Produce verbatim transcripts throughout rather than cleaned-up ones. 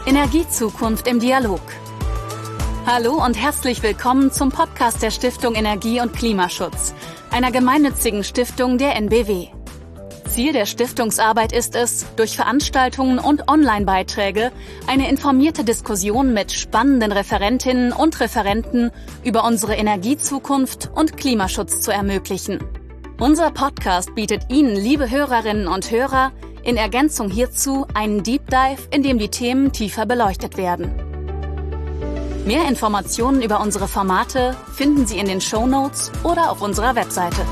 Energiezukunft im Dialog. Hallo und herzlich willkommen zum Podcast der Stiftung Energie und Klimaschutz, einer gemeinnützigen Stiftung der N B W. Ziel der Stiftungsarbeit ist es, durch Veranstaltungen und Online-Beiträge eine informierte Diskussion mit spannenden Referentinnen und Referenten über unsere Energiezukunft und Klimaschutz zu ermöglichen. Unser Podcast bietet Ihnen, liebe Hörerinnen und Hörer, in Ergänzung hierzu einen Deep Dive, in dem die Themen tiefer beleuchtet werden. Mehr Informationen über unsere Formate finden Sie in den Shownotes oder auf unserer Webseite.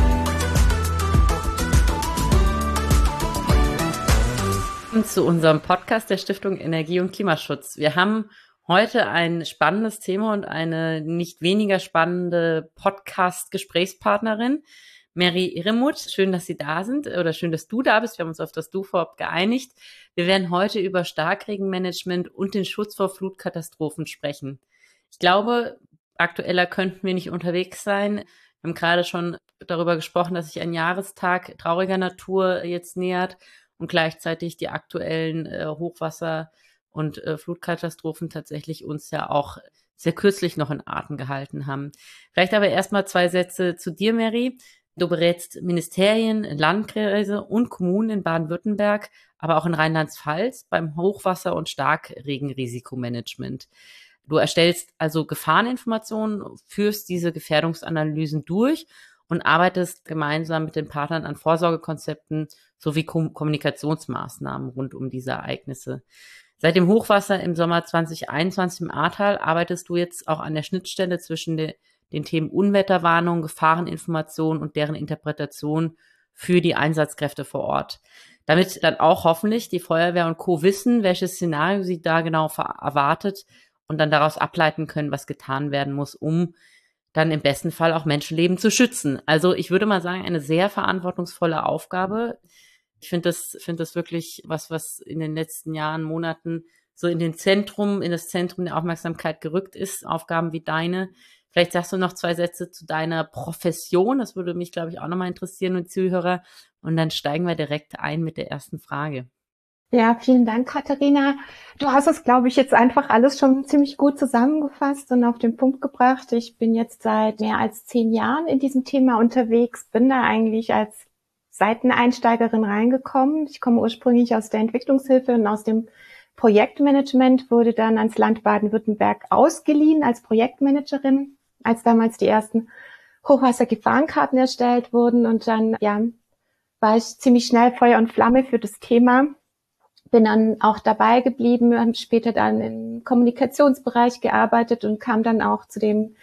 Zu unserem Podcast der Stiftung Energie und Klimaschutz. Wir haben heute ein spannendes Thema und eine nicht weniger spannende Podcast-Gesprächspartnerin, Mary Irremuth. Schön, dass Sie da sind oder schön, dass du da bist. Wir haben uns auf das Du vorab geeinigt. Wir werden heute über Starkregenmanagement und den Schutz vor Flutkatastrophen sprechen. Ich glaube, aktueller könnten wir nicht unterwegs sein. Wir haben gerade schon darüber gesprochen, dass sich ein Jahrestag trauriger Natur jetzt nähert und gleichzeitig die aktuellen äh, Hochwasser- und äh, Flutkatastrophen tatsächlich uns ja auch sehr kürzlich noch in Atem gehalten haben. Vielleicht aber erstmal zwei Sätze zu dir, Mary. Du berätst Ministerien, Landkreise und Kommunen in Baden-Württemberg, aber auch in Rheinland-Pfalz beim Hochwasser- und Starkregenrisikomanagement. Du erstellst also Gefahreninformationen, führst diese Gefährdungsanalysen durch und arbeitest gemeinsam mit den Partnern an Vorsorgekonzepten sowie Kom- Kommunikationsmaßnahmen rund um diese Ereignisse. Seit dem Hochwasser im Sommer zwanzig einundzwanzig im Ahrtal arbeitest du jetzt auch an der Schnittstelle zwischen de- den Themen Unwetterwarnung, Gefahreninformation und deren Interpretation für die Einsatzkräfte vor Ort. Damit dann auch hoffentlich die Feuerwehr und Co. wissen, welches Szenario sie da genau ver- erwartet und dann daraus ableiten können, was getan werden muss, um dann im besten Fall auch Menschenleben zu schützen. Also ich würde mal sagen, eine sehr verantwortungsvolle Aufgabe. Ich finde das, finde das wirklich was, was in den letzten Jahren, Monaten so in den Zentrum, in das Zentrum der Aufmerksamkeit gerückt ist, Aufgaben wie deine. Vielleicht sagst du noch zwei Sätze zu deiner Profession. Das würde mich, glaube ich, auch nochmal interessieren und Zuhörer. Und dann steigen wir direkt ein mit der ersten Frage. Ja, vielen Dank, Katharina. Du hast es, glaube ich, jetzt einfach alles schon ziemlich gut zusammengefasst und auf den Punkt gebracht. Ich bin jetzt seit mehr als zehn Jahren in diesem Thema unterwegs, bin da eigentlich als Seiteneinsteigerin reingekommen. Ich komme ursprünglich aus der Entwicklungshilfe und aus dem Projektmanagement, wurde dann ans Land Baden-Württemberg ausgeliehen als Projektmanagerin, als damals die ersten Hochwassergefahrenkarten erstellt wurden. Und dann, ja, war ich ziemlich schnell Feuer und Flamme für das Thema. Bin dann auch dabei geblieben, habe später dann im Kommunikationsbereich gearbeitet und kam dann auch zu dem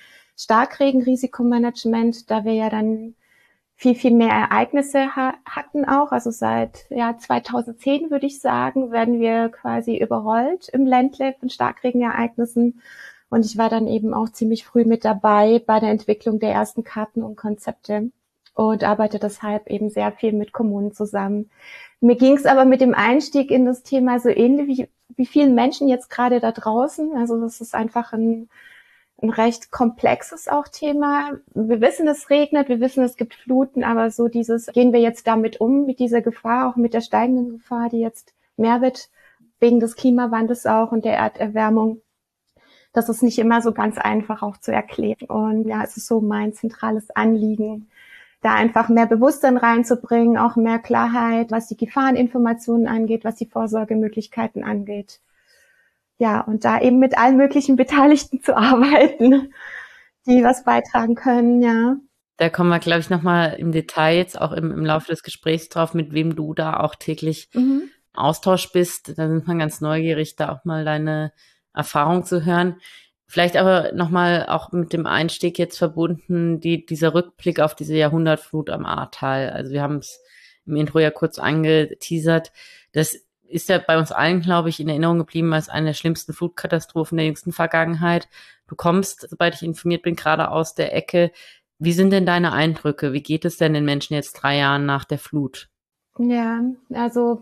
Starkregenrisikomanagement, da wir ja dann viel, viel mehr Ereignisse ha- hatten auch. Also seit ja, zweitausendzehn, würde ich sagen, werden wir quasi überrollt im Ländle von Starkregenereignissen. Und ich war dann eben auch ziemlich früh mit dabei bei der Entwicklung der ersten Karten und Konzepte und arbeite deshalb eben sehr viel mit Kommunen zusammen. Mir ging es aber mit dem Einstieg in das Thema so ähnlich wie, wie vielen Menschen jetzt gerade da draußen. Also das ist einfach ein, ein recht komplexes auch Thema. Wir wissen, es regnet, wir wissen, es gibt Fluten, aber so dieses, gehen wir jetzt damit um, mit dieser Gefahr, auch mit der steigenden Gefahr, die jetzt mehr wird, wegen des Klimawandels auch und der Erderwärmung. Das ist nicht immer so ganz einfach auch zu erklären. Und ja, es ist so mein zentrales Anliegen, da einfach mehr Bewusstsein reinzubringen, auch mehr Klarheit, was die Gefahreninformationen angeht, was die Vorsorgemöglichkeiten angeht. Ja, und da eben mit allen möglichen Beteiligten zu arbeiten, die was beitragen können, ja. Da kommen wir, glaube ich, nochmal im Detail jetzt auch im, im Laufe des Gesprächs drauf, mit wem du da auch täglich mhm. im Austausch bist. Da sind wir ganz neugierig, da auch mal deine Erfahrung zu hören. Vielleicht aber nochmal auch mit dem Einstieg jetzt verbunden, die, dieser Rückblick auf diese Jahrhundertflut am Ahrtal. Also wir haben es im Intro ja kurz angeteasert. Das ist ja bei uns allen, glaube ich, in Erinnerung geblieben als eine der schlimmsten Flutkatastrophen der jüngsten Vergangenheit. Du kommst, sobald ich informiert bin, gerade aus der Ecke. Wie sind denn deine Eindrücke? Wie geht es denn den Menschen jetzt drei Jahren nach der Flut? Ja, also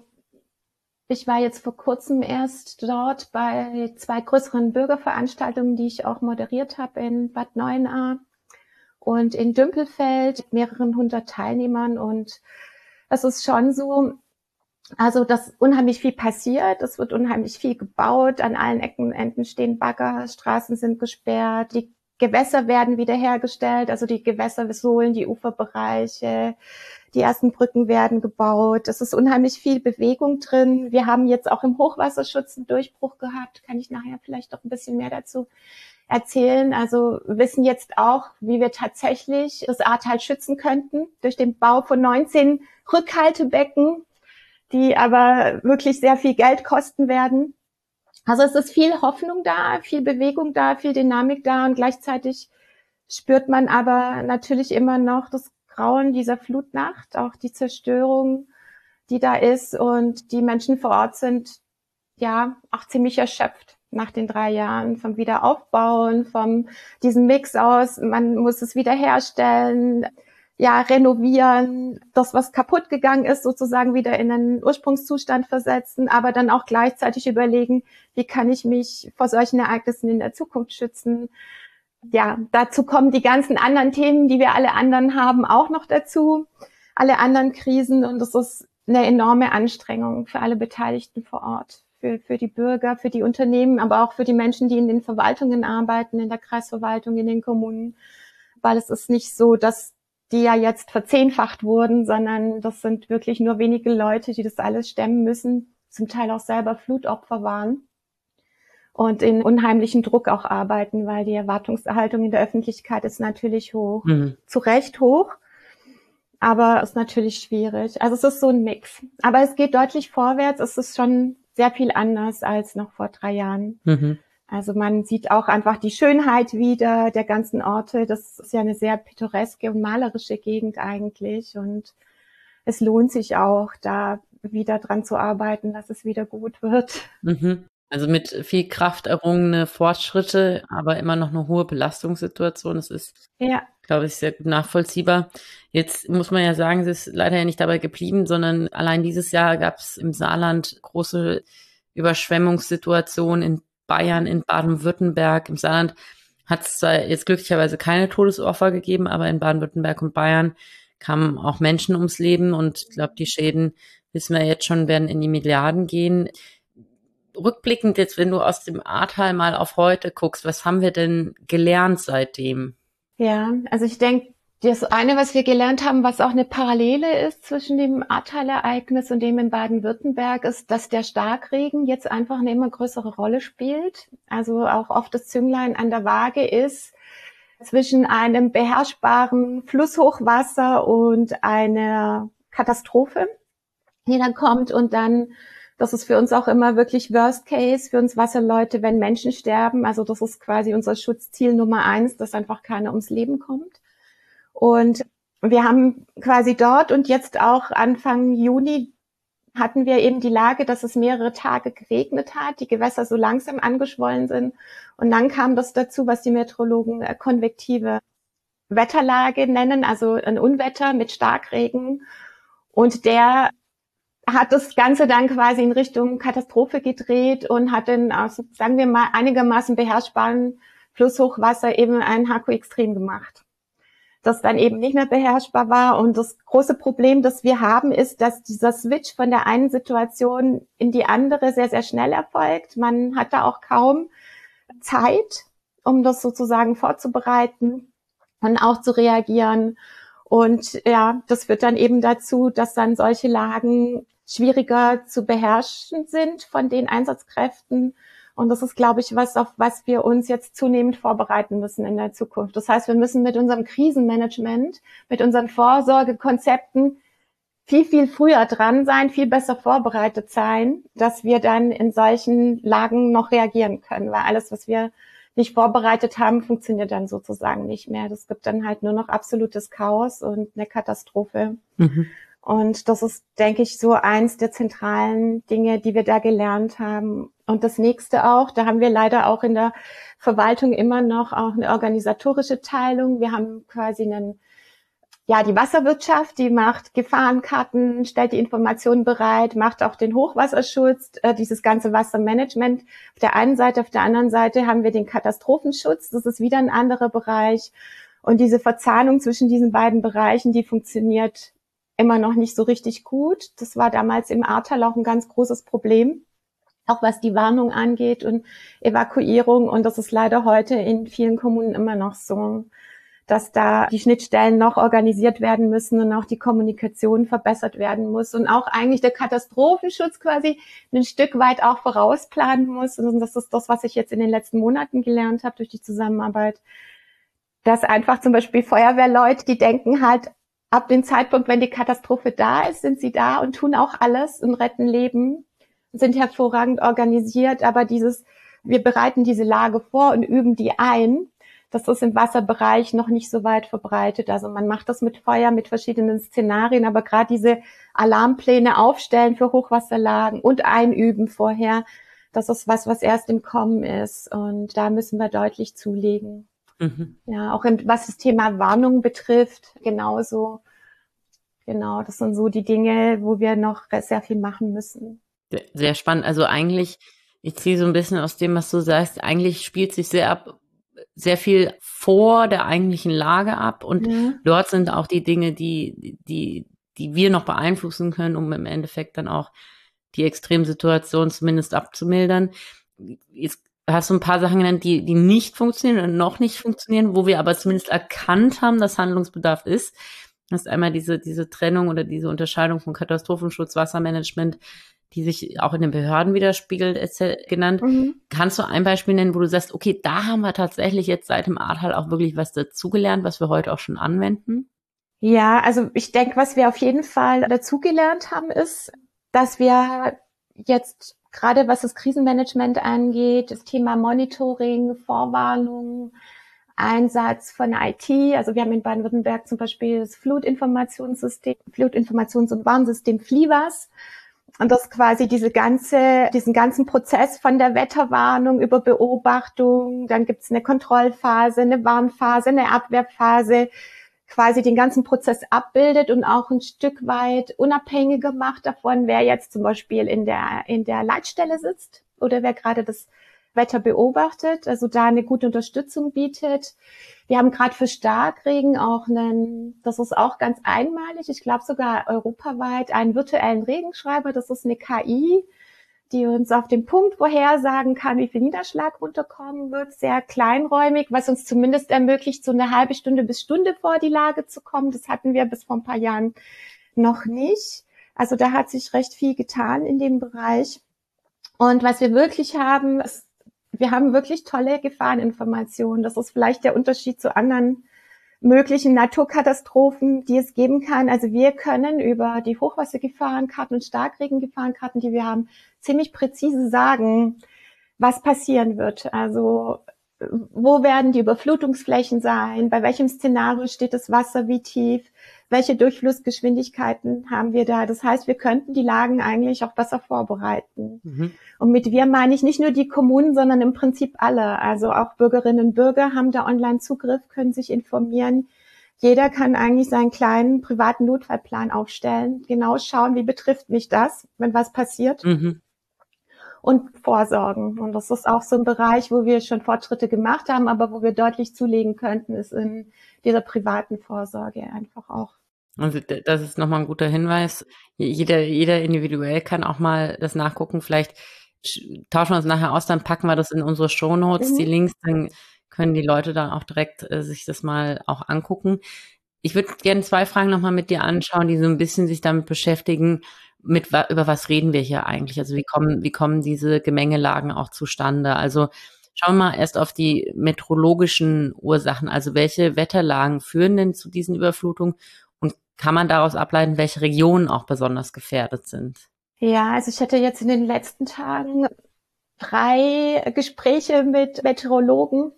ich war jetzt vor kurzem erst dort bei zwei größeren Bürgerveranstaltungen, die ich auch moderiert habe in Bad Neuenahr und in Dümpelfeld mit mehreren hundert Teilnehmern. Und es ist schon so, Also, dass unheimlich viel passiert, es wird unheimlich viel gebaut, an allen Ecken und Enden stehen Bagger, Straßen sind gesperrt, die Gewässer werden wiederhergestellt, also die Gewässersohlen, die Uferbereiche, die ersten Brücken werden gebaut. Es ist unheimlich viel Bewegung drin. Wir haben jetzt auch im Hochwasserschutz einen Durchbruch gehabt, kann ich nachher vielleicht noch ein bisschen mehr dazu erzählen. Also wissen jetzt auch, wie wir tatsächlich das Ahrtal schützen könnten durch den Bau von neunzehn Rückhaltebecken, die aber wirklich sehr viel Geld kosten werden. Also es ist viel Hoffnung da, viel Bewegung da, viel Dynamik da und gleichzeitig spürt man aber natürlich immer noch das Grauen dieser Flutnacht, auch die Zerstörung, die da ist, und die Menschen vor Ort sind ja auch ziemlich erschöpft nach den drei Jahren vom Wiederaufbauen, vom diesem Mix aus, man muss es wiederherstellen, ja, renovieren, das, was kaputt gegangen ist, sozusagen wieder in einen Ursprungszustand versetzen, aber dann auch gleichzeitig überlegen, wie kann ich mich vor solchen Ereignissen in der Zukunft schützen. Ja, dazu kommen die ganzen anderen Themen, die wir alle anderen haben, auch noch dazu, alle anderen Krisen, und das ist eine enorme Anstrengung für alle Beteiligten vor Ort, für, für die Bürger, für die Unternehmen, aber auch für die Menschen, die in den Verwaltungen arbeiten, in der Kreisverwaltung, in den Kommunen, weil es ist nicht so, dass die ja jetzt verzehnfacht wurden, sondern das sind wirklich nur wenige Leute, die das alles stemmen müssen, zum Teil auch selber Flutopfer waren und in unheimlichen Druck auch arbeiten, weil die Erwartungshaltung in der Öffentlichkeit ist natürlich hoch, mhm. zu Recht hoch, aber ist natürlich schwierig. Also es ist so ein Mix. Aber es geht deutlich vorwärts, es ist schon sehr viel anders als noch vor drei Jahren. Mhm. Also man sieht auch einfach die Schönheit wieder der ganzen Orte. Das ist ja eine sehr pittoreske und malerische Gegend eigentlich. Und es lohnt sich auch, da wieder dran zu arbeiten, dass es wieder gut wird. Mhm. Also mit viel Kraft errungene Fortschritte, aber immer noch eine hohe Belastungssituation. Das ist, ja, glaube ich, sehr gut nachvollziehbar. Jetzt muss man ja sagen, es ist leider ja nicht dabei geblieben, sondern allein dieses Jahr gab es im Saarland große Überschwemmungssituationen in Bayern, in Baden-Württemberg. Im Saarland hat es zwar jetzt glücklicherweise keine Todesopfer gegeben, aber in Baden-Württemberg und Bayern kamen auch Menschen ums Leben, und ich glaube, die Schäden, wissen wir jetzt schon, werden in die Milliarden gehen. Rückblickend jetzt, wenn du aus dem Ahrtal mal auf heute guckst, was haben wir denn gelernt seitdem? Ja, also ich denke, das eine, was wir gelernt haben, was auch eine Parallele ist zwischen dem Ahrtal-Ereignis und dem in Baden-Württemberg, ist, dass der Starkregen jetzt einfach eine immer größere Rolle spielt. Also auch oft das Zünglein an der Waage ist zwischen einem beherrschbaren Flusshochwasser und einer Katastrophe, die dann kommt. Und dann, das ist für uns auch immer wirklich Worst Case, für uns Wasserleute, wenn Menschen sterben. Also das ist quasi unser Schutzziel Nummer eins, dass einfach keiner ums Leben kommt. Und wir haben quasi dort und jetzt auch Anfang Juni hatten wir eben die Lage, dass es mehrere Tage geregnet hat, die Gewässer so langsam angeschwollen sind. Und dann kam das dazu, was die Meteorologen konvektive Wetterlage nennen, also ein Unwetter mit Starkregen. Und der hat das Ganze dann quasi in Richtung Katastrophe gedreht und hat dann aus, sagen wir mal, einigermaßen beherrschbaren Flusshochwasser eben ein H Q-Extrem gemacht, das dann eben nicht mehr beherrschbar war. Und das große Problem, das wir haben, ist, dass dieser Switch von der einen Situation in die andere sehr, sehr schnell erfolgt. Man hat da auch kaum Zeit, um das sozusagen vorzubereiten und auch zu reagieren. Und ja, das führt dann eben dazu, dass dann solche Lagen schwieriger zu beherrschen sind von den Einsatzkräften. Und das ist, glaube ich, was, auf was wir uns jetzt zunehmend vorbereiten müssen in der Zukunft. Das heißt, wir müssen mit unserem Krisenmanagement, mit unseren Vorsorgekonzepten viel, viel früher dran sein, viel besser vorbereitet sein, dass wir dann in solchen Lagen noch reagieren können. Weil alles, was wir nicht vorbereitet haben, funktioniert dann sozusagen nicht mehr. Das gibt dann halt nur noch absolutes Chaos und eine Katastrophe. Mhm. Und das ist, denke ich, so eins der zentralen Dinge, die wir da gelernt haben. Und das nächste auch, da haben wir leider auch in der Verwaltung immer noch auch eine organisatorische Teilung. Wir haben quasi einen, ja, die Wasserwirtschaft, die macht Gefahrenkarten, stellt die Informationen bereit, macht auch den Hochwasserschutz, äh, dieses ganze Wassermanagement. Auf der einen Seite, auf der anderen Seite haben wir den Katastrophenschutz. Das ist wieder ein anderer Bereich. Und diese Verzahnung zwischen diesen beiden Bereichen, die funktioniert immer noch nicht so richtig gut. Das war damals im Ahrtal auch ein ganz großes Problem, auch was die Warnung angeht und Evakuierung. Und das ist leider heute in vielen Kommunen immer noch so, dass da die Schnittstellen noch organisiert werden müssen und auch die Kommunikation verbessert werden muss und auch eigentlich der Katastrophenschutz quasi ein Stück weit auch vorausplanen muss. Und das ist das, was ich jetzt in den letzten Monaten gelernt habe durch die Zusammenarbeit, dass einfach zum Beispiel Feuerwehrleute, die denken halt, ab dem Zeitpunkt, wenn die Katastrophe da ist, sind sie da und tun auch alles und retten Leben, sind hervorragend organisiert, aber dieses, wir bereiten diese Lage vor und üben die ein, das ist im Wasserbereich noch nicht so weit verbreitet. Also man macht das mit Feuer, mit verschiedenen Szenarien, aber gerade diese Alarmpläne aufstellen für Hochwasserlagen und einüben vorher, das ist was, was erst im Kommen ist. Und da müssen wir deutlich zulegen. Mhm. Ja, auch im, was das Thema Warnung betrifft, genauso. Genau, das sind so die Dinge, wo wir noch sehr viel machen müssen. Sehr, sehr spannend. Also eigentlich, ich ziehe so ein bisschen aus dem, was du sagst, eigentlich spielt sich sehr ab, sehr viel vor der eigentlichen Lage ab und ja. Dort sind auch die Dinge, die, die, die wir noch beeinflussen können, um im Endeffekt dann auch die Extremsituation zumindest abzumildern. Jetzt hast du ein paar Sachen genannt, die, die nicht funktionieren und noch nicht funktionieren, wo wir aber zumindest erkannt haben, dass Handlungsbedarf ist. Das ist einmal diese, diese Trennung oder diese Unterscheidung von Katastrophenschutz, Wassermanagement, die sich auch in den Behörden widerspiegelt, genannt. Mhm. Kannst du ein Beispiel nennen, wo du sagst, okay, da haben wir tatsächlich jetzt seit dem Ahrtal auch wirklich was dazugelernt, was wir heute auch schon anwenden? Ja, also ich denke, was wir auf jeden Fall dazugelernt haben, ist, dass wir jetzt gerade was das Krisenmanagement angeht, das Thema Monitoring, Vorwarnung, Einsatz von I T, also wir haben in Baden-Württemberg zum Beispiel das Flutinformationssystem, Flutinformations- und Warnsystem FLIWAS. Und das quasi diese ganze, diesen ganzen Prozess von der Wetterwarnung über Beobachtung, dann gibt's eine Kontrollphase, eine Warnphase, eine Abwehrphase, quasi den ganzen Prozess abbildet und auch ein Stück weit unabhängiger macht davon, wer jetzt zum Beispiel in der, in der Leitstelle sitzt oder wer gerade das Wetter beobachtet, also da eine gute Unterstützung bietet. Wir haben gerade für Starkregen auch einen, das ist auch ganz einmalig, ich glaube sogar europaweit, einen virtuellen Regenschreiber. Das ist eine K I, die uns auf den Punkt vorhersagen kann, wie viel Niederschlag runterkommen wird, sehr kleinräumig, was uns zumindest ermöglicht, so eine halbe Stunde bis Stunde vor die Lage zu kommen. Das hatten wir bis vor ein paar Jahren noch nicht. Also da hat sich recht viel getan in dem Bereich. Und was wir wirklich haben, ist, wir haben wirklich tolle Gefahreninformationen. Das ist vielleicht der Unterschied zu anderen möglichen Naturkatastrophen, die es geben kann. Also wir können über die Hochwassergefahrenkarten und Starkregengefahrenkarten, die wir haben, ziemlich präzise sagen, was passieren wird. Also wo werden die Überflutungsflächen sein? Bei welchem Szenario steht das Wasser? Wie tief? Welche Durchflussgeschwindigkeiten haben wir da? Das heißt, wir könnten die Lagen eigentlich auch besser vorbereiten. Mhm. Und mit wir meine ich nicht nur die Kommunen, sondern im Prinzip alle. Also auch Bürgerinnen und Bürger haben da Online-Zugriff, können sich informieren. Jeder kann eigentlich seinen kleinen privaten Notfallplan aufstellen, genau schauen, wie betrifft mich das, wenn was passiert. Mhm. Und vorsorgen. Und das ist auch so ein Bereich, wo wir schon Fortschritte gemacht haben, aber wo wir deutlich zulegen könnten, ist in dieser privaten Vorsorge einfach auch. Also das ist nochmal ein guter Hinweis. Jeder, jeder individuell kann auch mal das nachgucken. Vielleicht tauschen wir uns nachher aus, dann packen wir das in unsere Shownotes, mhm. die Links, dann können die Leute dann auch direkt äh, sich das mal auch angucken. Ich würde gerne zwei Fragen nochmal mit dir anschauen, die so ein bisschen sich damit beschäftigen, mit über was reden wir hier eigentlich? Also wie kommen, wie kommen diese Gemengelagen auch zustande? Also schauen wir mal erst auf die meteorologischen Ursachen. Also welche Wetterlagen führen denn zu diesen Überflutungen? Und kann man daraus ableiten, welche Regionen auch besonders gefährdet sind? Ja, also ich hatte jetzt in den letzten Tagen drei Gespräche mit Meteorologen,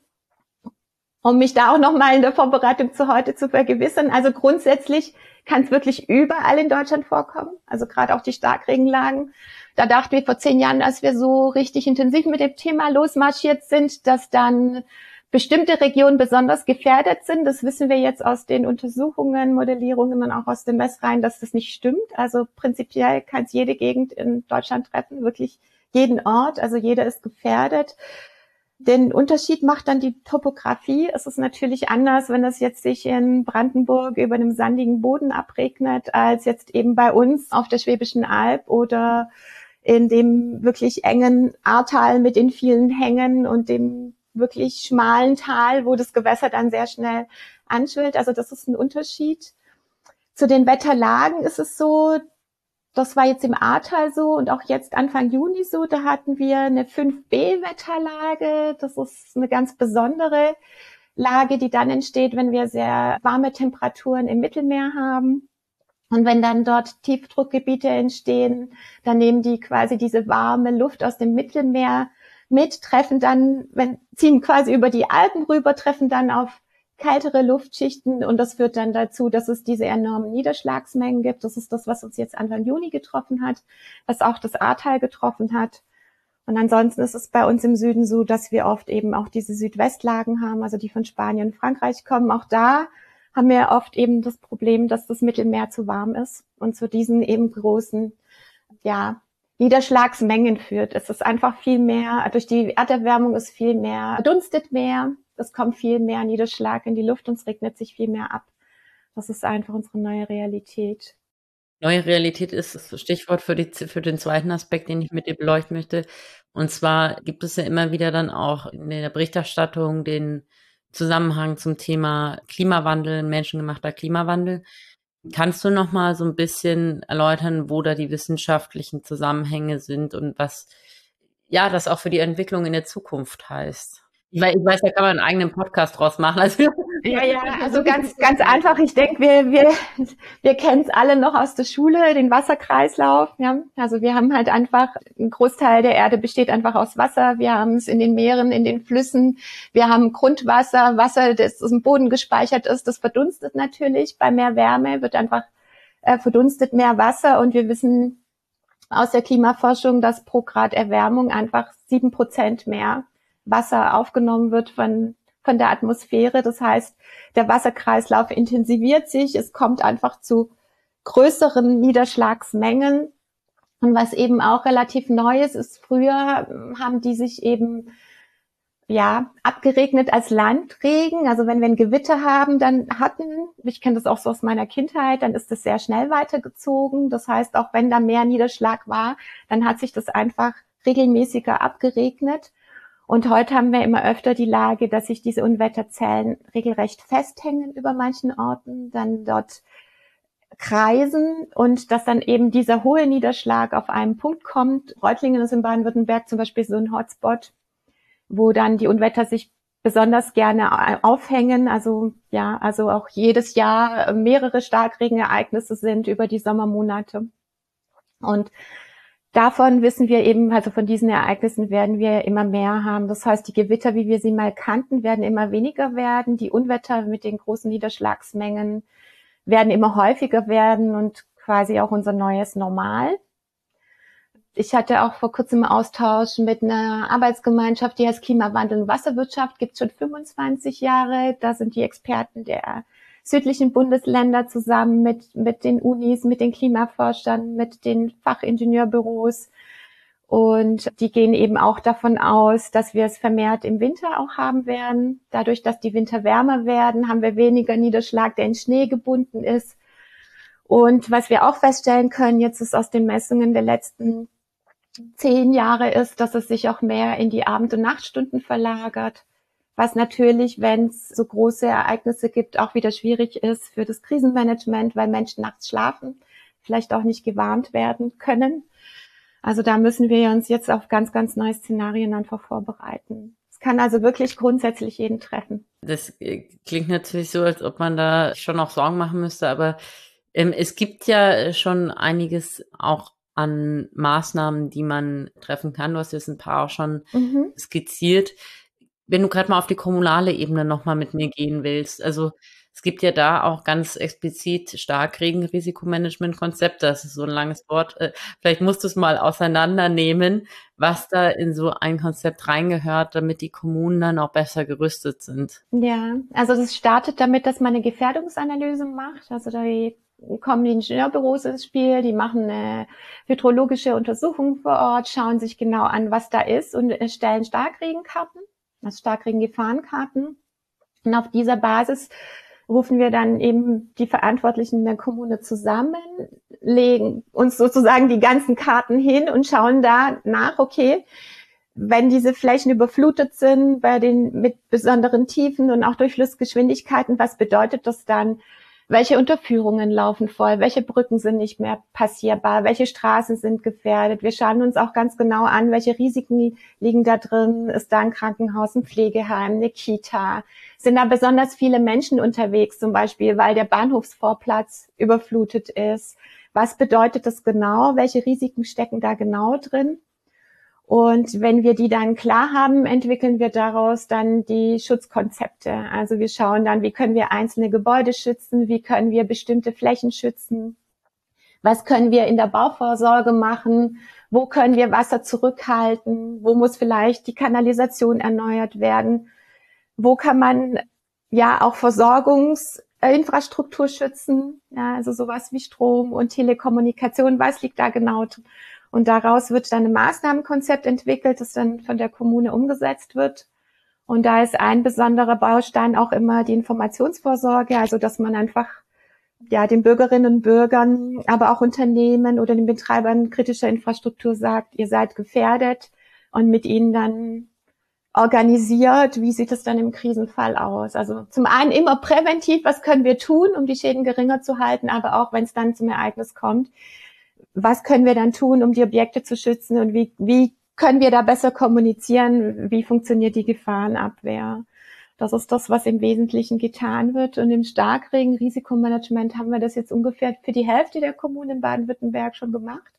um mich da auch nochmal in der Vorbereitung zu heute zu vergewissern. Also grundsätzlich kann es wirklich überall in Deutschland vorkommen, also gerade auch die Starkregenlagen. Da dachten wir vor zehn Jahren, als wir so richtig intensiv mit dem Thema losmarschiert sind, dass dann bestimmte Regionen besonders gefährdet sind. Das wissen wir jetzt aus den Untersuchungen, Modellierungen und auch aus den Messreihen, dass das nicht stimmt. Also prinzipiell kann es jede Gegend in Deutschland treffen, wirklich jeden Ort, also jeder ist gefährdet. Den Unterschied macht dann die Topografie. Es ist natürlich anders, wenn das jetzt sich in Brandenburg über einem sandigen Boden abregnet, als jetzt eben bei uns auf der Schwäbischen Alb oder in dem wirklich engen Ahrtal mit den vielen Hängen und dem wirklich schmalen Tal, wo das Gewässer dann sehr schnell anschwillt. Also das ist ein Unterschied. Zu den Wetterlagen ist es so, das war jetzt im Ahrtal so und auch jetzt Anfang Juni so, da hatten wir eine fünf B Wetterlage. Das ist eine ganz besondere Lage, die dann entsteht, wenn wir sehr warme Temperaturen im Mittelmeer haben. Und wenn dann dort Tiefdruckgebiete entstehen, dann nehmen die quasi diese warme Luft aus dem Mittelmeer mit, treffen dann, wenn, ziehen quasi über die Alpen rüber, treffen dann auf kältere Luftschichten und das führt dann dazu, dass es diese enormen Niederschlagsmengen gibt. Das ist das, was uns jetzt Anfang Juni getroffen hat, was auch das Ahrtal getroffen hat. Und ansonsten ist es bei uns im Süden so, dass wir oft eben auch diese Südwestlagen haben, also die von Spanien und Frankreich kommen. Auch da haben wir oft eben das Problem, dass das Mittelmeer zu warm ist und zu diesen eben großen, ja, Niederschlagsmengen führt. Es ist einfach viel mehr, durch die Erderwärmung ist viel mehr, verdunstet mehr. Es kommt viel mehr Niederschlag in die Luft und es regnet sich viel mehr ab. Das ist einfach unsere neue Realität. Neue Realität ist das Stichwort für, die, für den zweiten Aspekt, den ich mit dir beleuchten möchte. Und zwar gibt es ja immer wieder dann auch in der Berichterstattung den Zusammenhang zum Thema Klimawandel, menschengemachter Klimawandel. Kannst du noch mal so ein bisschen erläutern, wo da die wissenschaftlichen Zusammenhänge sind und was ja das auch für die Entwicklung in der Zukunft heißt? Ich weiß, ich weiß, da kann man einen eigenen Podcast draus machen. Also, ja, ja, also ganz, ganz einfach. Ich denke, wir, wir, wir kennen es alle noch aus der Schule, den Wasserkreislauf. Ja, also wir haben halt einfach, ein Großteil der Erde besteht einfach aus Wasser. Wir haben es in den Meeren, in den Flüssen. Wir haben Grundwasser, Wasser, das im Boden gespeichert ist. Das verdunstet natürlich. Bei mehr Wärme wird einfach äh, verdunstet mehr Wasser. Und wir wissen aus der Klimaforschung, dass pro Grad Erwärmung einfach sieben Prozent mehr Wasser aufgenommen wird von, von der Atmosphäre. Das heißt, der Wasserkreislauf intensiviert sich. Es kommt einfach zu größeren Niederschlagsmengen. Und was eben auch relativ neu ist, ist, früher haben die sich eben, ja, abgeregnet als Landregen. Also wenn wir ein Gewitter haben, dann hatten, ich kenne das auch so aus meiner Kindheit, dann ist das sehr schnell weitergezogen. Das heißt, auch wenn da mehr Niederschlag war, dann hat sich das einfach regelmäßiger abgeregnet. Und heute haben wir immer öfter die Lage, dass sich diese Unwetterzellen regelrecht festhängen über manchen Orten, dann dort kreisen und dass dann eben dieser hohe Niederschlag auf einen Punkt kommt. Reutlingen ist in Baden-Württemberg zum Beispiel so ein Hotspot, wo dann die Unwetter sich besonders gerne aufhängen. Also ja, also auch jedes Jahr mehrere Starkregenereignisse sind über die Sommermonate. Und davon wissen wir eben, also von diesen Ereignissen werden wir immer mehr haben. Das heißt, die Gewitter, wie wir sie mal kannten, werden immer weniger werden. Die Unwetter mit den großen Niederschlagsmengen werden immer häufiger werden und quasi auch unser neues Normal. Ich hatte auch vor kurzem einen Austausch mit einer Arbeitsgemeinschaft, die heißt Klimawandel und Wasserwirtschaft, gibt es schon fünfundzwanzig Jahre. Da sind die Experten der südlichen Bundesländer zusammen mit mit den Unis, mit den Klimaforschern, mit den Fachingenieurbüros. Und die gehen eben auch davon aus, dass wir es vermehrt im Winter auch haben werden. Dadurch, dass die Winter wärmer werden, haben wir weniger Niederschlag, der in Schnee gebunden ist. Und was wir auch feststellen können, jetzt ist aus den Messungen der letzten zehn Jahre, ist, dass es sich auch mehr in die Abend- und Nachtstunden verlagert. Was natürlich, wenn es so große Ereignisse gibt, auch wieder schwierig ist für das Krisenmanagement, weil Menschen nachts schlafen, vielleicht auch nicht gewarnt werden können. Also da müssen wir uns jetzt auf ganz, ganz neue Szenarien einfach vorbereiten. Es kann also wirklich grundsätzlich jeden treffen. Das klingt natürlich so, als ob man da schon auch Sorgen machen müsste, aber ähm, es gibt ja schon einiges auch an Maßnahmen, die man treffen kann. Du hast jetzt ein paar auch schon mhm. skizziert. Wenn du gerade mal auf die kommunale Ebene nochmal mit mir gehen willst, also es gibt ja da auch ganz explizit Starkregenrisikomanagement-Konzepte, das ist so ein langes Wort, vielleicht musst du es mal auseinandernehmen, was da in so ein Konzept reingehört, damit die Kommunen dann auch besser gerüstet sind. Ja, also das startet damit, dass man eine Gefährdungsanalyse macht, also da kommen die Ingenieurbüros ins Spiel, die machen eine hydrologische Untersuchung vor Ort, schauen sich genau an, was da ist und erstellen Starkregenkarten. also Starkregen-Gefahrenkarten. Und auf dieser Basis rufen wir dann eben die Verantwortlichen der Kommune zusammen, legen uns sozusagen die ganzen Karten hin und schauen da nach, okay, wenn diese Flächen überflutet sind, bei den mit besonderen Tiefen und auch Durchflussgeschwindigkeiten, was bedeutet das dann? Welche Unterführungen laufen voll? Welche Brücken sind nicht mehr passierbar? Welche Straßen sind gefährdet? Wir schauen uns auch ganz genau an, welche Risiken liegen da drin. Ist da ein Krankenhaus, ein Pflegeheim, eine Kita? Sind da besonders viele Menschen unterwegs, zum Beispiel, weil der Bahnhofsvorplatz überflutet ist? Was bedeutet das genau? Welche Risiken stecken da genau drin? Und wenn wir die dann klar haben, entwickeln wir daraus dann die Schutzkonzepte. Also wir schauen dann, wie können wir einzelne Gebäude schützen, wie können wir bestimmte Flächen schützen, was können wir in der Bauvorsorge machen, wo können wir Wasser zurückhalten, wo muss vielleicht die Kanalisation erneuert werden, wo kann man ja auch Versorgungsinfrastruktur schützen, ja, also sowas wie Strom und Telekommunikation, was liegt da genau drin? Und daraus wird dann ein Maßnahmenkonzept entwickelt, das dann von der Kommune umgesetzt wird. Und da ist ein besonderer Baustein auch immer die Informationsvorsorge, also dass man einfach ja den Bürgerinnen und Bürgern, aber auch Unternehmen oder den Betreibern kritischer Infrastruktur sagt, ihr seid gefährdet und mit ihnen dann organisiert, wie sieht es dann im Krisenfall aus. Also zum einen immer präventiv, was können wir tun, um die Schäden geringer zu halten, aber auch wenn es dann zum Ereignis kommt, was können wir dann tun, um die Objekte zu schützen und wie, wie können wir da besser kommunizieren, wie funktioniert die Gefahrenabwehr. Das ist das, was im Wesentlichen getan wird. Und im Starkregen-Risikomanagement haben wir das jetzt ungefähr für die Hälfte der Kommunen in Baden-Württemberg schon gemacht.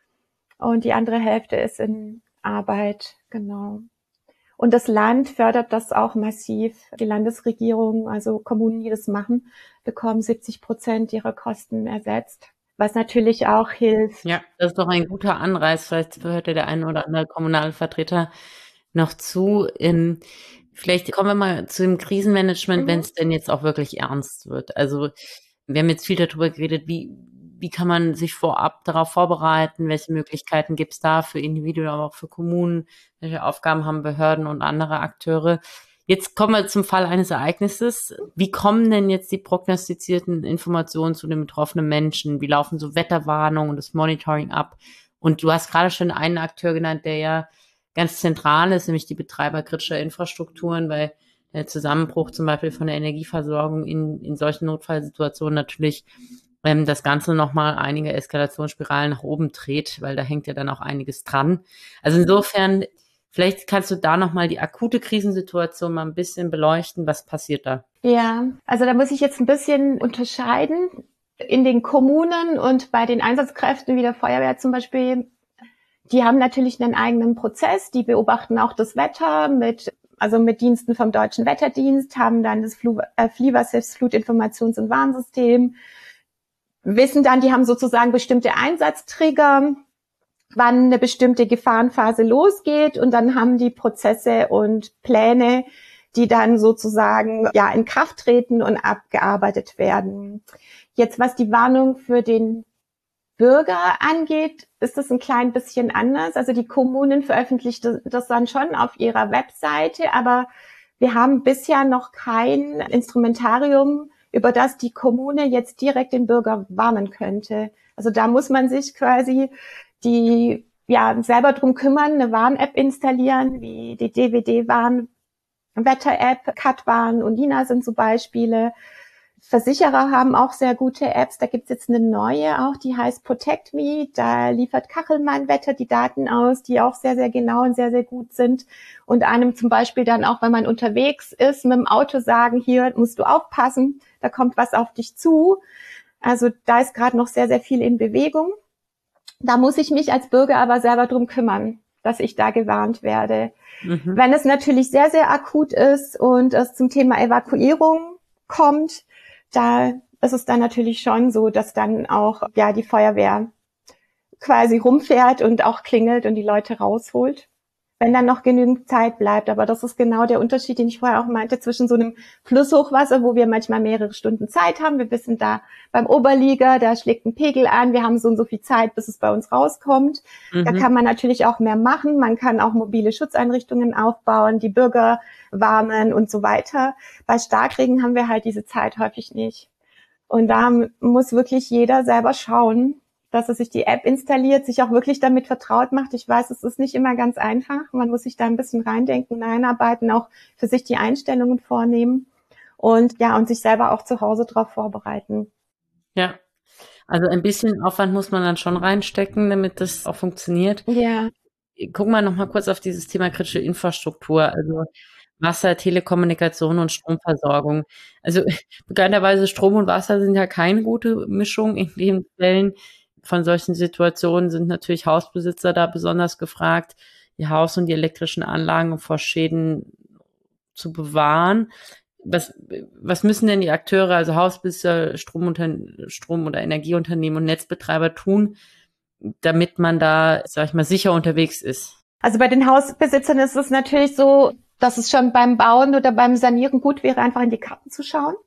Und die andere Hälfte ist in Arbeit, genau. Und das Land fördert das auch massiv. Die Landesregierung, also Kommunen, die das machen, bekommen siebzig Prozent ihrer Kosten ersetzt. Was natürlich auch hilft. Ja, das ist doch ein guter Anreiz. Vielleicht hört ja der eine oder andere kommunale Vertreter noch zu. In, vielleicht kommen wir mal zu dem Krisenmanagement, mhm. wenn es denn jetzt auch wirklich ernst wird. Also wir haben jetzt viel darüber geredet, wie, wie kann man sich vorab darauf vorbereiten, welche Möglichkeiten gibt es da für Individuen, aber auch für Kommunen, welche Aufgaben haben Behörden und andere Akteure. Jetzt kommen wir zum Fall eines Ereignisses. Wie kommen denn jetzt die prognostizierten Informationen zu den betroffenen Menschen? Wie laufen so Wetterwarnungen und das Monitoring ab? Und du hast gerade schon einen Akteur genannt, der ja ganz zentral ist, nämlich die Betreiber kritischer Infrastrukturen, weil der Zusammenbruch zum Beispiel von der Energieversorgung in, in solchen Notfallsituationen natürlich ähm, das Ganze nochmal einige Eskalationsspiralen nach oben dreht, weil da hängt ja dann auch einiges dran. Also insofern, vielleicht kannst du da nochmal die akute Krisensituation mal ein bisschen beleuchten. Was passiert da? Ja, also da muss ich jetzt ein bisschen unterscheiden. In den Kommunen und bei den Einsatzkräften wie der Feuerwehr zum Beispiel, die haben natürlich einen eigenen Prozess. Die beobachten auch das Wetter mit, also mit Diensten vom Deutschen Wetterdienst, haben dann das Flu- äh, FLIWAS, das Flutinformations- und Warnsystem, wissen dann, die haben sozusagen bestimmte Einsatztrigger, wann eine bestimmte Gefahrenphase losgeht, und dann haben die Prozesse und Pläne, die dann sozusagen ja in Kraft treten und abgearbeitet werden. Jetzt, was die Warnung für den Bürger angeht, ist das ein klein bisschen anders. Also die Kommunen veröffentlichen das dann schon auf ihrer Webseite, aber wir haben bisher noch kein Instrumentarium, über das die Kommune jetzt direkt den Bürger warnen könnte. Also da muss man sich quasi die ja selber drum kümmern, eine Warn-App installieren, wie die D W D-Warn-Wetter-App, Katwarn und Nina sind so Beispiele. Versicherer haben auch sehr gute Apps. Da gibt's jetzt eine neue auch, die heißt Protect Me. Da liefert Kachelmann Wetter die Daten aus, die auch sehr, sehr genau und sehr, sehr gut sind. Und einem zum Beispiel dann auch, wenn man unterwegs ist, mit dem Auto sagen, hier musst du aufpassen, da kommt was auf dich zu. Also da ist gerade noch sehr, sehr viel in Bewegung. Da muss ich mich als Bürger aber selber drum kümmern, dass ich da gewarnt werde. Mhm. Wenn es natürlich sehr, sehr akut ist und es zum Thema Evakuierung kommt, da ist es dann natürlich schon so, dass dann auch ja die Feuerwehr quasi rumfährt und auch klingelt und die Leute rausholt. wenn dann noch genügend Zeit bleibt. Aber das ist genau der Unterschied, den ich vorher auch meinte, zwischen so einem Flusshochwasser, wo wir manchmal mehrere Stunden Zeit haben. Wir wissen da beim Oberlieger, da schlägt ein Pegel an, wir haben so und so viel Zeit, bis es bei uns rauskommt. Mhm. Da kann man natürlich auch mehr machen. Man kann auch mobile Schutzeinrichtungen aufbauen, die Bürger warnen und so weiter. Bei Starkregen haben wir halt diese Zeit häufig nicht. Und da muss wirklich jeder selber schauen, dass er sich die App installiert, sich auch wirklich damit vertraut macht. Ich weiß, es ist nicht immer ganz einfach. Man muss sich da ein bisschen reindenken, einarbeiten, auch für sich die Einstellungen vornehmen und ja, und sich selber auch zu Hause darauf vorbereiten. Ja, also ein bisschen Aufwand muss man dann schon reinstecken, damit das auch funktioniert. Ja. Gucken wir noch mal kurz auf dieses Thema kritische Infrastruktur, also Wasser, Telekommunikation und Stromversorgung. Also bekannterweise Strom und Wasser sind ja keine gute Mischung in den Fällen. Von solchen Situationen sind natürlich Hausbesitzer da besonders gefragt, ihr Haus und die elektrischen Anlagen vor Schäden zu bewahren. Was, was müssen denn die Akteure, also Hausbesitzer, Stromunter- Strom- oder Energieunternehmen und Netzbetreiber tun, damit man da, sag ich mal, sicher unterwegs ist? Also bei den Hausbesitzern ist es natürlich so, dass es schon beim Bauen oder beim Sanieren gut wäre, einfach in die Karten zu schauen.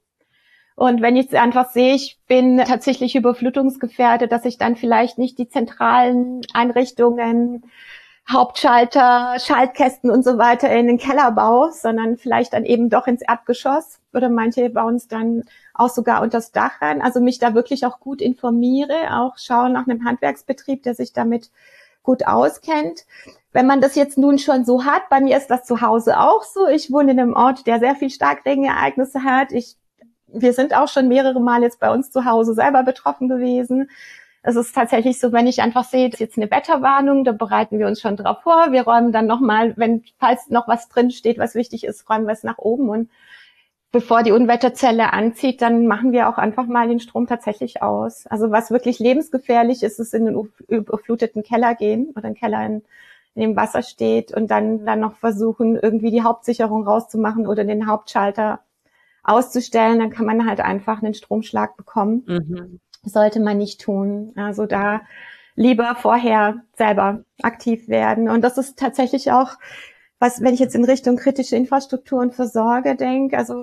Und wenn ich einfach sehe, ich bin tatsächlich überflutungsgefährdet, dass ich dann vielleicht nicht die zentralen Einrichtungen, Hauptschalter, Schaltkästen und so weiter in den Keller baue, sondern vielleicht dann eben doch ins Erdgeschoss. Oder manche bauen es dann auch sogar unter das Dach rein. Also mich da wirklich auch gut informiere, auch schauen nach einem Handwerksbetrieb, der sich damit gut auskennt. Wenn man das jetzt nun schon so hat, bei mir ist das zu Hause auch so. Ich wohne in einem Ort, der sehr viel Starkregenereignisse hat. Ich Wir sind auch schon mehrere Mal jetzt bei uns zu Hause selber betroffen gewesen. Es ist tatsächlich so, wenn ich einfach sehe, das ist jetzt eine Wetterwarnung, da bereiten wir uns schon drauf vor. Wir räumen dann nochmal, wenn, falls noch was drin steht, was wichtig ist, räumen wir es nach oben. Und bevor die Unwetterzelle anzieht, dann machen wir auch einfach mal den Strom tatsächlich aus. Also was wirklich lebensgefährlich ist, ist in den überfluteten Keller gehen oder einen Keller in, in dem Wasser steht und dann, dann noch versuchen, irgendwie die Hauptsicherung rauszumachen oder den Hauptschalter auszustellen, dann kann man halt einfach einen Stromschlag bekommen. Mhm. Sollte man nicht tun. Also da lieber vorher selber aktiv werden. Und das ist tatsächlich auch, was, wenn ich jetzt in Richtung kritische Infrastruktur und Versorge denke, also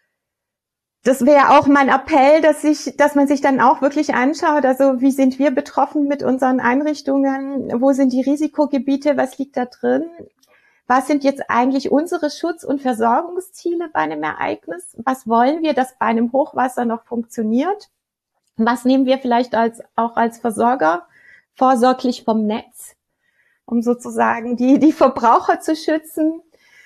das wäre auch mein Appell, dass ich, dass man sich dann auch wirklich anschaut, also wie sind wir betroffen mit unseren Einrichtungen, wo sind die Risikogebiete, was liegt da drin? Was sind jetzt eigentlich unsere Schutz- und Versorgungsziele bei einem Ereignis? Was wollen wir, dass bei einem Hochwasser noch funktioniert? Was nehmen wir vielleicht als, auch als Versorger vorsorglich vom Netz, um sozusagen die, die Verbraucher zu schützen?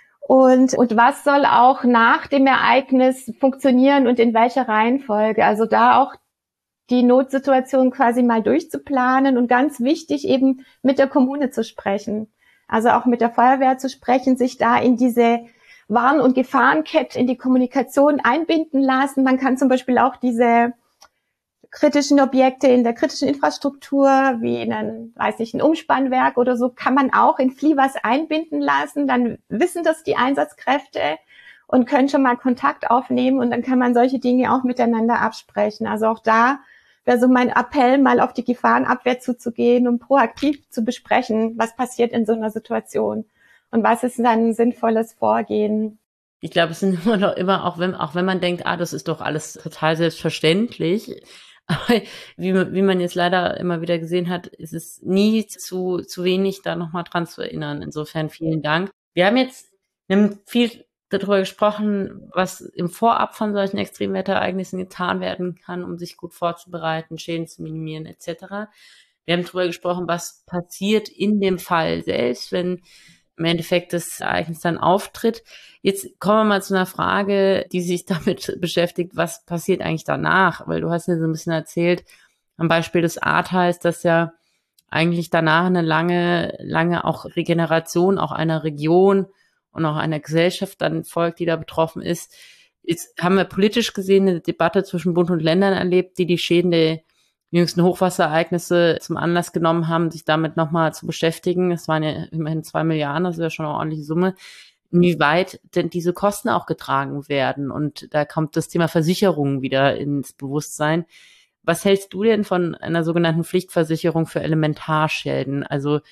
Und, und was soll auch nach dem Ereignis funktionieren und in welcher Reihenfolge? Also da auch die Notsituation quasi mal durchzuplanen und ganz wichtig eben mit der Kommune zu sprechen. Also auch mit der Feuerwehr zu sprechen, sich da in diese Warn- und Gefahrenkette, in die Kommunikation einbinden lassen. Man kann zum Beispiel auch diese kritischen Objekte in der kritischen Infrastruktur, wie in ein, weiß nicht, ein Umspannwerk oder so, kann man auch in Fliwas einbinden lassen. Dann wissen das die Einsatzkräfte und können schon mal Kontakt aufnehmen und dann kann man solche Dinge auch miteinander absprechen. Also auch da wäre so mein Appell, mal auf die Gefahrenabwehr zuzugehen und proaktiv zu besprechen, was passiert in so einer Situation und was ist dann ein sinnvolles Vorgehen. Ich glaube, es sind immer noch immer, auch wenn, auch wenn man denkt, ah, das ist doch alles total selbstverständlich. Aber wie, wie man jetzt leider immer wieder gesehen hat, ist es nie zu, zu wenig, da nochmal dran zu erinnern. Insofern vielen Dank. Wir haben jetzt wir haben viel darüber gesprochen, was im Vorab von solchen Extremwetterereignissen getan werden kann, um sich gut vorzubereiten, Schäden zu minimieren et cetera. Wir haben darüber gesprochen, was passiert in dem Fall selbst, wenn im Endeffekt das Ereignis dann auftritt. Jetzt kommen wir mal zu einer Frage, die sich damit beschäftigt, was passiert eigentlich danach? Weil du hast ja so ein bisschen erzählt, am Beispiel des Ahrtals, dass ja eigentlich danach eine lange, lange auch Regeneration auch einer Region und auch einer Gesellschaft dann folgt, die da betroffen ist. Jetzt haben wir politisch gesehen eine Debatte zwischen Bund und Ländern erlebt, die die Schäden der jüngsten Hochwasserereignisse zum Anlass genommen haben, sich damit nochmal zu beschäftigen. Es waren ja immerhin zwei Milliarden, das ist ja schon eine ordentliche Summe. Inwieweit denn diese Kosten auch getragen werden? Und da kommt das Thema Versicherung wieder ins Bewusstsein. Was hältst du denn von einer sogenannten Pflichtversicherung für Elementarschäden? Also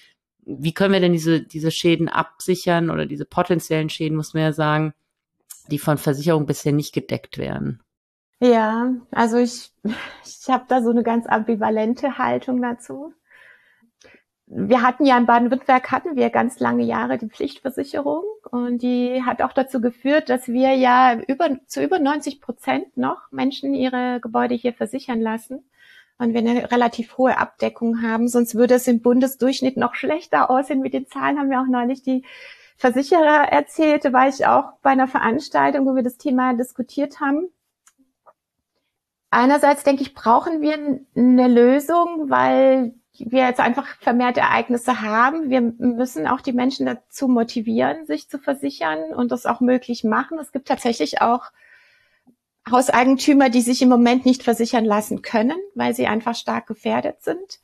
wie können wir denn diese, diese Schäden absichern oder diese potenziellen Schäden, muss man ja sagen, die von Versicherungen bisher nicht gedeckt werden? Ja, also ich, ich habe da so eine ganz ambivalente Haltung dazu. Wir hatten ja in Baden-Württemberg hatten wir ganz lange Jahre die Pflichtversicherung und die hat auch dazu geführt, dass wir ja über, zu über neunzig Prozent noch Menschen ihre Gebäude hier versichern lassen und wir eine relativ hohe Abdeckung haben. Sonst würde es im Bundesdurchschnitt noch schlechter aussehen. Mit den Zahlen haben wir auch neulich die Versicherer erzählt. Da war ich auch bei einer Veranstaltung, wo wir das Thema diskutiert haben. Einerseits denke ich, brauchen wir eine Lösung, weil wir jetzt einfach vermehrt Ereignisse haben. Wir müssen auch die Menschen dazu motivieren, sich zu versichern und das auch möglich machen. Es gibt tatsächlich auch Hauseigentümer, die sich im Moment nicht versichern lassen können, weil sie einfach stark gefährdet sind.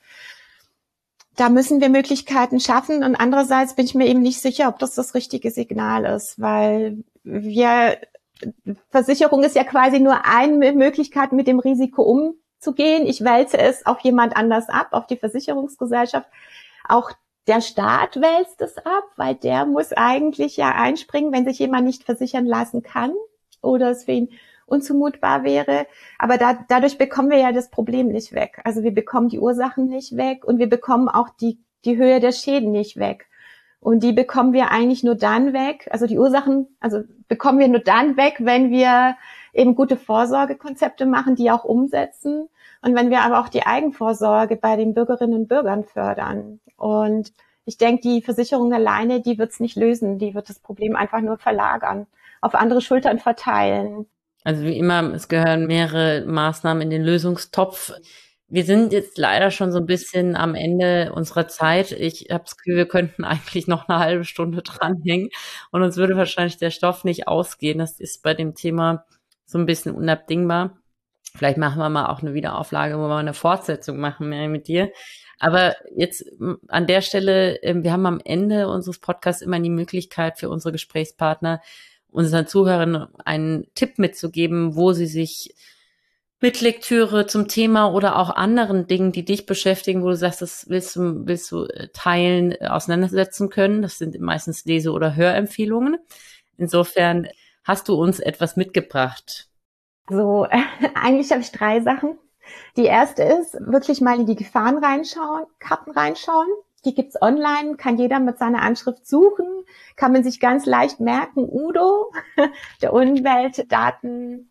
Da müssen wir Möglichkeiten schaffen. Und andererseits bin ich mir eben nicht sicher, ob das das richtige Signal ist, weil wir, Versicherung ist ja quasi nur eine Möglichkeit, mit dem Risiko umzugehen. Ich wälze es auf jemand anders ab, auf die Versicherungsgesellschaft. Auch der Staat wälzt es ab, weil der muss eigentlich ja einspringen, wenn sich jemand nicht versichern lassen kann oder es für ihn unzumutbar wäre. Aber da, dadurch bekommen wir ja das Problem nicht weg. Also wir bekommen die Ursachen nicht weg und wir bekommen auch die, die Höhe der Schäden nicht weg. Und die bekommen wir eigentlich nur dann weg, also die Ursachen, also bekommen wir nur dann weg, wenn wir eben gute Vorsorgekonzepte machen, die auch umsetzen. Und wenn wir aber auch die Eigenvorsorge bei den Bürgerinnen und Bürgern fördern. Und ich denke, die Versicherung alleine, die wird es nicht lösen. Die wird das Problem einfach nur verlagern, auf andere Schultern verteilen. Also wie immer, es gehören mehrere Maßnahmen in den Lösungstopf. Wir sind jetzt leider schon so ein bisschen am Ende unserer Zeit. Ich habe das Gefühl, wir könnten eigentlich noch eine halbe Stunde dranhängen und uns würde wahrscheinlich der Stoff nicht ausgehen. Das ist bei dem Thema so ein bisschen unabdingbar. Vielleicht machen wir mal auch eine Wiederauflage, wo wir eine Fortsetzung machen mehr mit dir. Aber jetzt an der Stelle, wir haben am Ende unseres Podcasts immer die Möglichkeit für unsere Gesprächspartner, unseren Zuhörern einen Tipp mitzugeben, wo sie sich mit Lektüre zum Thema oder auch anderen Dingen, die dich beschäftigen, wo du sagst, das willst du, willst du teilen, auseinandersetzen können. Das sind meistens Lese- oder Hörempfehlungen. Insofern hast du uns etwas mitgebracht. So, äh, eigentlich habe ich drei Sachen. Die erste ist, wirklich mal in die Gefahren reinschauen, Karten reinschauen. Die gibt's online, kann jeder mit seiner Anschrift suchen, kann man sich ganz leicht merken. Udo, der Umweltdatendienst,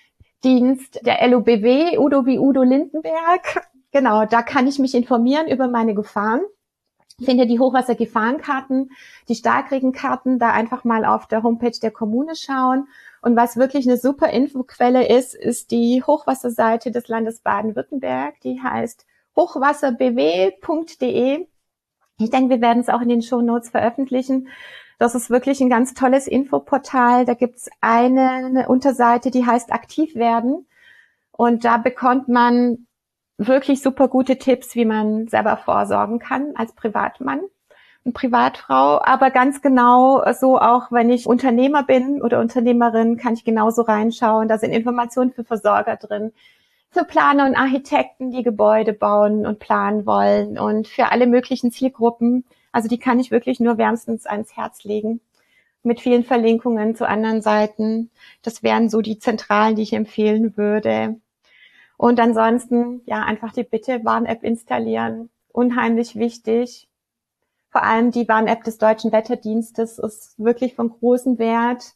der L U B W, Udo wie Udo Lindenberg. Genau, da kann ich mich informieren über meine Gefahren. Ich finde die Hochwassergefahrenkarten, die Starkregenkarten, da einfach mal auf der Homepage der Kommune schauen. Und was wirklich eine super Infoquelle ist, ist die Hochwasserseite des Landes Baden-Württemberg. Die heißt hochwasser b w punkt d e. Ich denke, wir werden es auch in den Shownotes veröffentlichen. Das ist wirklich ein ganz tolles Infoportal. Da gibt's eine, eine Unterseite, die heißt Aktiv werden. Und da bekommt man wirklich super gute Tipps, wie man selber vorsorgen kann als Privatmann und Privatfrau. Aber ganz genau so auch, wenn ich Unternehmer bin oder Unternehmerin, kann ich genauso reinschauen. Da sind Informationen für Versorger drin, für Planer und Architekten, die Gebäude bauen und planen wollen und für alle möglichen Zielgruppen. Also die kann ich wirklich nur wärmstens ans Herz legen. Mit vielen Verlinkungen zu anderen Seiten. Das wären so die Zentralen, die ich empfehlen würde. Und ansonsten, ja, einfach die Bitte, Warn-App installieren. Unheimlich wichtig. Vor allem die Warn-App des Deutschen Wetterdienstes ist wirklich von großem Wert.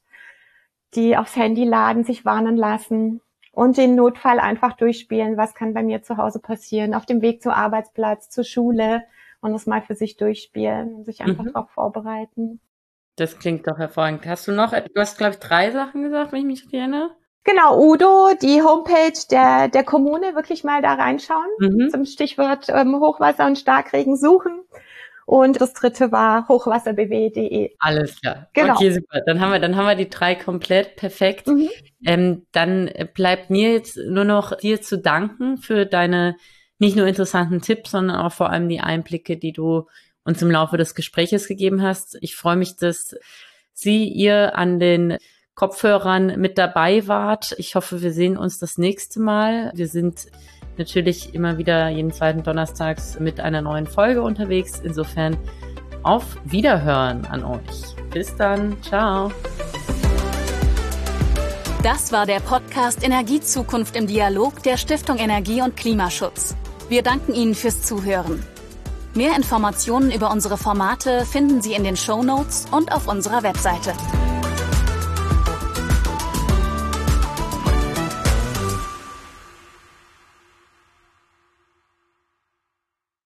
Die aufs Handy laden, sich warnen lassen und den Notfall einfach durchspielen. Was kann bei mir zu Hause passieren? Auf dem Weg zum Arbeitsplatz, zur Schule und das mal für sich durchspielen und sich einfach mhm. darauf vorbereiten. Das klingt doch hervorragend. Hast du noch, du hast, glaube ich, drei Sachen gesagt, wenn ich mich richtig erinnere? Genau, Udo, die Homepage der der Kommune, wirklich mal da reinschauen, mhm. zum Stichwort ähm, Hochwasser und Starkregen suchen. Und das dritte war hochwasser b w punkt d e. Alles klar. Genau. Okay, super. Dann haben wir, dann haben wir die drei komplett perfekt. Mhm. Ähm, dann bleibt mir jetzt nur noch dir zu danken für deine nicht nur interessanten Tipps, sondern auch vor allem die Einblicke, die du uns im Laufe des Gespräches gegeben hast. Ich freue mich, dass Sie, ihr an den Kopfhörern mit dabei wart. Ich hoffe, wir sehen uns das nächste Mal. Wir sind natürlich immer wieder jeden zweiten Donnerstags mit einer neuen Folge unterwegs. Insofern auf Wiederhören an euch. Bis dann. Ciao. Das war der Podcast Energiezukunft im Dialog der Stiftung Energie und Klimaschutz. Wir danken Ihnen fürs Zuhören. Mehr Informationen über unsere Formate finden Sie in den Shownotes und auf unserer Webseite.